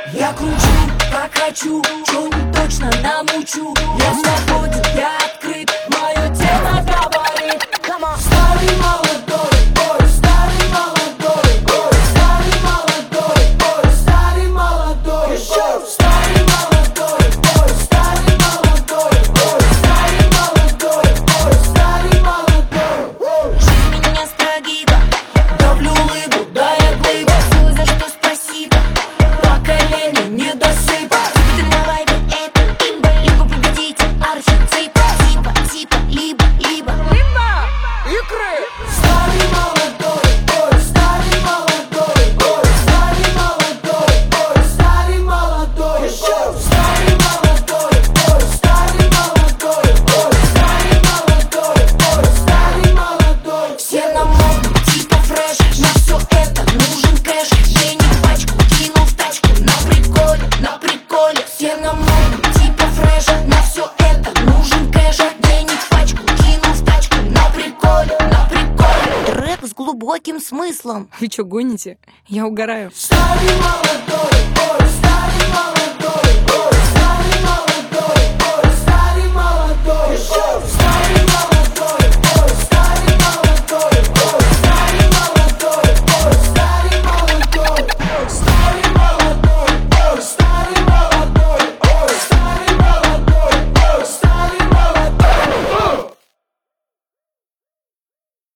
Я кручу, как хочу, чё не точно намучу. Я свободен, я открыт, мое тело говорит. Старый молодой, ой, старый молодой, ой, старый молодой, ой, старый молодой, старый молодой, ой, старый молодой, ой, старый молодой, ой, старый молодой. Жизнь меня строгила, Давлю улыбу, да я глыба, все за что спасибо. поколение недосыпа. Ты на лайве, это имба. Либо победите архетипа, типа, либо икры. Старый молодой, ой, старый молодой, ой, старый молодой, ой, старый молодой, старый молодой, ой, старый молодой, ой, старый молодой, ой, старый молодой. Все на моду, типа фреш. На все это нужен кэш. Денег пачку кинул в тачку. На приколе. Все на моду, типа фреш. На все это нужен кэш. Денег пачку кинул в тачку. На приколе. Трек с глубоким смыслом. Вы чё, гоните? Я угораю. Старый молодой.